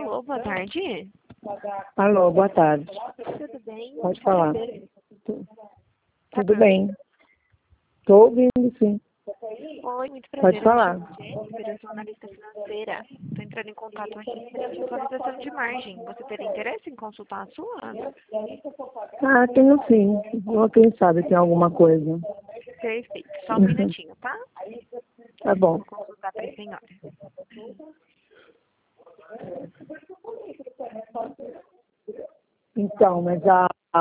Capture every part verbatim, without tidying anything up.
Alô, boa tarde. Alô, boa tarde. Tudo bem? Pode falar. Tu- Tudo bem. Estou ouvindo, sim. Oi, muito prazer. Pode falar. Eu me chamo Jennifer, eu sou analista financeira. Estou entrando em contato aqui referente à atualização de margem. Você teria interesse em consultar a sua? Ah, tenho sim. Vou quem sabe tem alguma coisa. Perfeito. Só um minutinho, tá? Tá bom. Vou consultar para a senhora. Então, mas a... a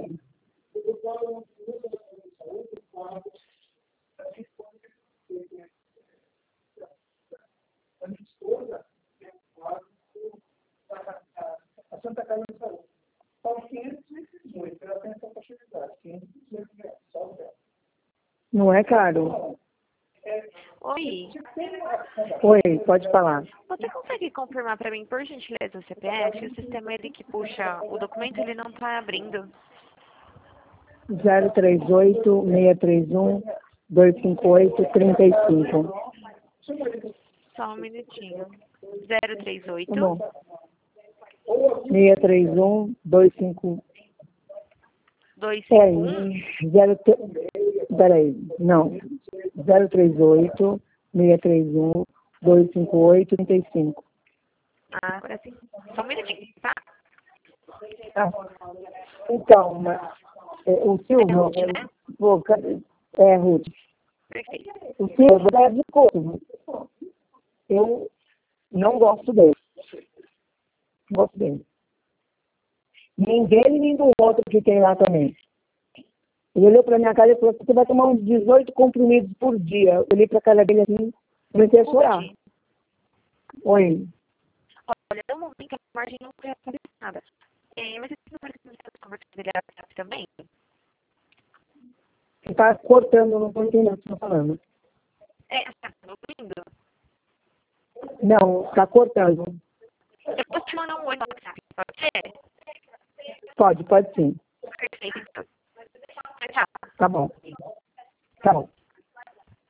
não é caro? Oi, Oi, pode falar. você consegue confirmar para mim, por gentileza, o C P F? O sistema ele que puxa o documento, ele não está abrindo. zero três oito, seis três um, dois cinco oito, três cinco. Só um minutinho. zero três oito. Tá bom. seis três um, dois cinco... dois cinco Peraí, um. zero, peraí, não. zero três oito, seis três um, dois cinco oito, três cinco. Ah, agora sim. Só um minutinho, tá? Ah, então, mas, é, o Silvio, É Ruth, é, né? pô, cadê- é, Ruth, Perfeito. o Silvio é de corpo. Eu não gosto dele. Não gosto dele. Nem dele, nem do outro que tem lá também. Ele olhou pra minha cara e falou: você vai tomar uns dezoito comprimidos por dia. Eu olhei pra cara dele assim, comecei a chorar. Ruth, Oi. olha, no momento a margem não foi atualizada. É, mas você não pode começar a conversar dele também? Você tá cortando, não tô entendendo o que você tá falando. É, tá me ouvindo? Não, tá cortando. Eu vou te mandar um oi no WhatsApp, pode ser? Pode, pode sim. Perfeito, então. Tchau. Tá bom. Tá bom.